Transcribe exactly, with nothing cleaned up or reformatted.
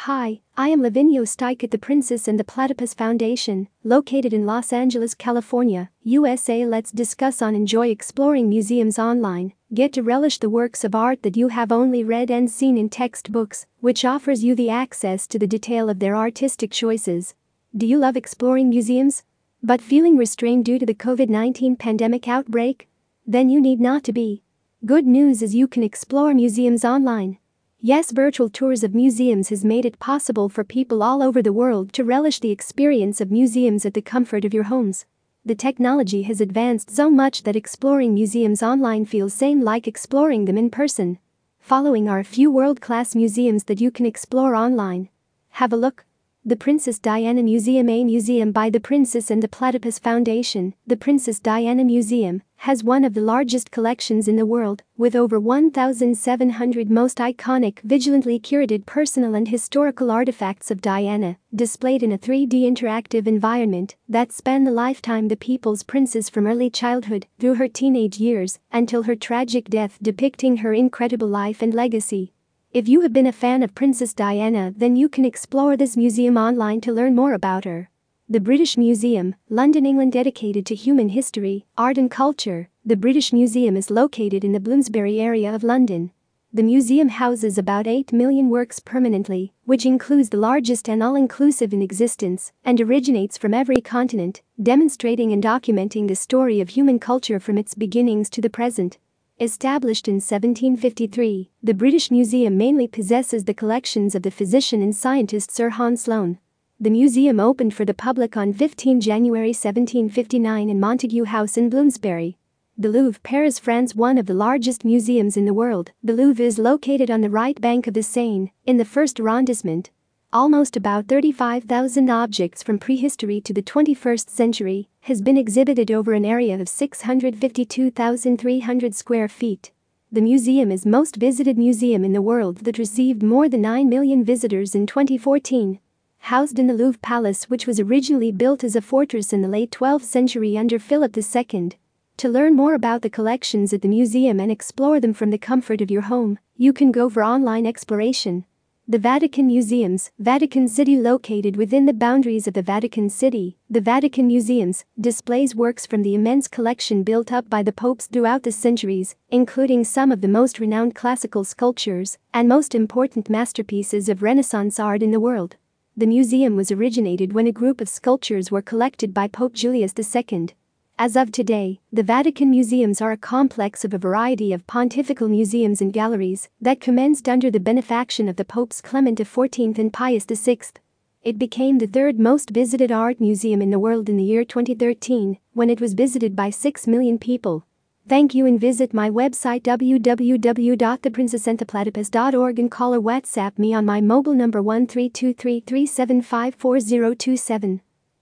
Hi, I am Lavinia Stike at the Princess and the Platypus Foundation, located in Los Angeles, California, U S A. Let's discuss on enjoy exploring museums online. Get to relish the works of art that you have only read and seen in textbooks, which offers you the access to the detail of their artistic choices. Do you love exploring museums, but feeling restrained due to the COVID nineteen pandemic outbreak? Then you need not to be. Good news is you can explore museums online. Yes, virtual tours of museums has made it possible for people all over the world to relish the experience of museums at the comfort of your homes. The technology has advanced so much that exploring museums online feels same like exploring them in person. Following are a few world-class museums that you can explore online. Have a look. The Princess Diana Museum, a museum by the Princess and the Platypus Foundation. The Princess Diana Museum has one of the largest collections in the world, with over one thousand seven hundred most iconic, vigilantly curated personal and historical artifacts of Diana, displayed in a three D interactive environment that span the lifetime of the people's princess from early childhood through her teenage years until her tragic death, depicting her incredible life and legacy. If you have been a fan of Princess Diana, then you can explore this museum online to learn more about her. The British Museum, London, England, dedicated to human history, art and culture. The British Museum is located in the Bloomsbury area of London. The museum houses about eight million works permanently, which includes the largest and all-inclusive in existence, and originates from every continent, demonstrating and documenting the story of human culture from its beginnings to the present. Established in seventeen fifty-three, the British Museum mainly possesses the collections of the physician and scientist Sir Hans Sloane. The museum opened for the public on fifteenth of January seventeen fifty-nine in Montague House in Bloomsbury. The Louvre, Paris, France. One of the largest museums in the world, the Louvre is located on the right bank of the Seine, in the first arrondissement. Almost about thirty-five thousand objects from prehistory to the twenty-first century has been exhibited over an area of six hundred fifty-two thousand three hundred square feet. The museum is most visited museum in the world that received more than nine million visitors in twenty fourteen. Housed in the Louvre Palace, which was originally built as a fortress in the late twelfth century under Philip the Second. To learn more about the collections at the museum and explore them from the comfort of your home, you can go for online exploration. The Vatican Museums, Vatican City. Located within the boundaries of the Vatican City, the Vatican Museums displays works from the immense collection built up by the popes throughout the centuries, including some of the most renowned classical sculptures and most important masterpieces of Renaissance art in the world. The museum was originated when a group of sculptures were collected by Pope Julius the Second. As of today, the Vatican Museums are a complex of a variety of pontifical museums and galleries that commenced under the benefaction of the Popes Clement the Fourteenth and Pius the Sixth. It became the third most visited art museum in the world in the year twenty thirteen, when it was visited by six million people. Thank you, and visit my website w w w dot the princess and the platypus dot org and call or WhatsApp me on my mobile number one three two three three seven five four zero two seven.